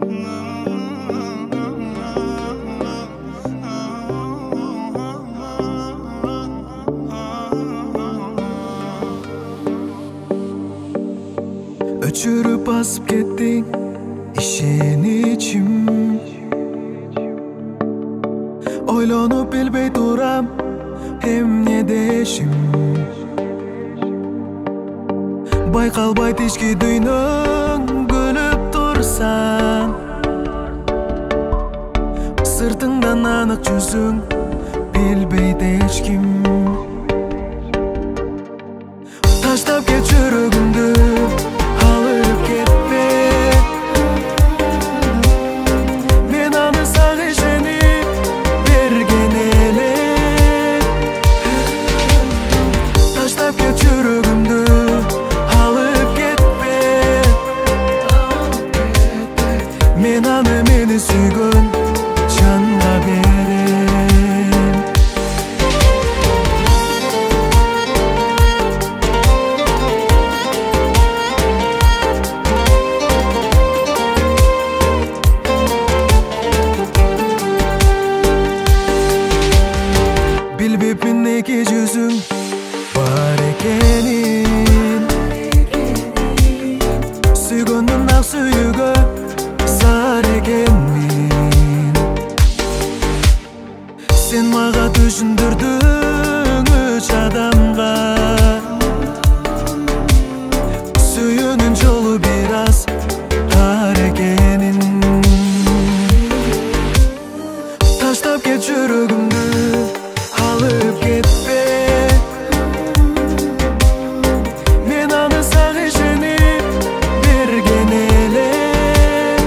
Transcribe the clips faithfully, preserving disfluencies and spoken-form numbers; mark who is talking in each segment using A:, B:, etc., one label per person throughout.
A: Өчүрүп басып кеттиң ишеничим, ойлонуп билбей турам эмне дешим. Байкалбайт ички дүйнөң күлүп турсаң, сыртыңдан анык жүзүң билбейт эч ким. Таштап кет жүрөгүмдү, алып кетпе. Мен аны сага ишенип берген элем. Таштап кет жүрөгүмдү, алып кетпе. Мен аны мени сүйгөн жанга берем. Билбеп минеки жүзүң бар экенин, сүйгөндүм ак сүйүүгө зар экенмин. Сен мага түшүндүрдүң үч адамга, сүйүүнүн жолу бир аз тар экенин. Таштап кет жүрөгүмдү, алып кетпе. Мен аны сага ишенип берген элем.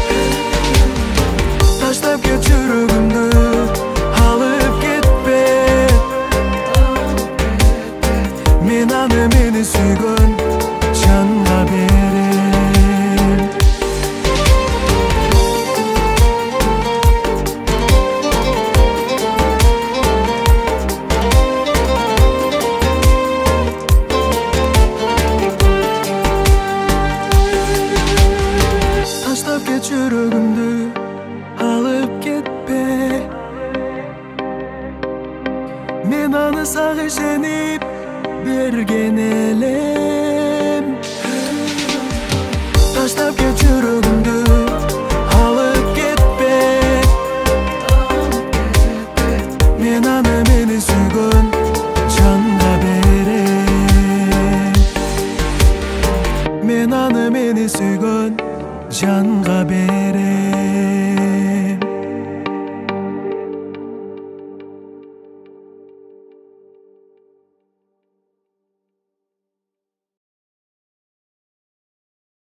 A: Таштап кет жүрөгүмдү, алып кетпе. Мен аны мени сүйгөн жанга берем. Таштап кет жүрөгүмдү, алып кетпе. Мен аны сага ишенип берген элем. Таштап кет жүрөгүмдү, алып кетпе. Мен аны мени сүйгөн жанга берем. Мен аны мени сүйгөн жанга берем.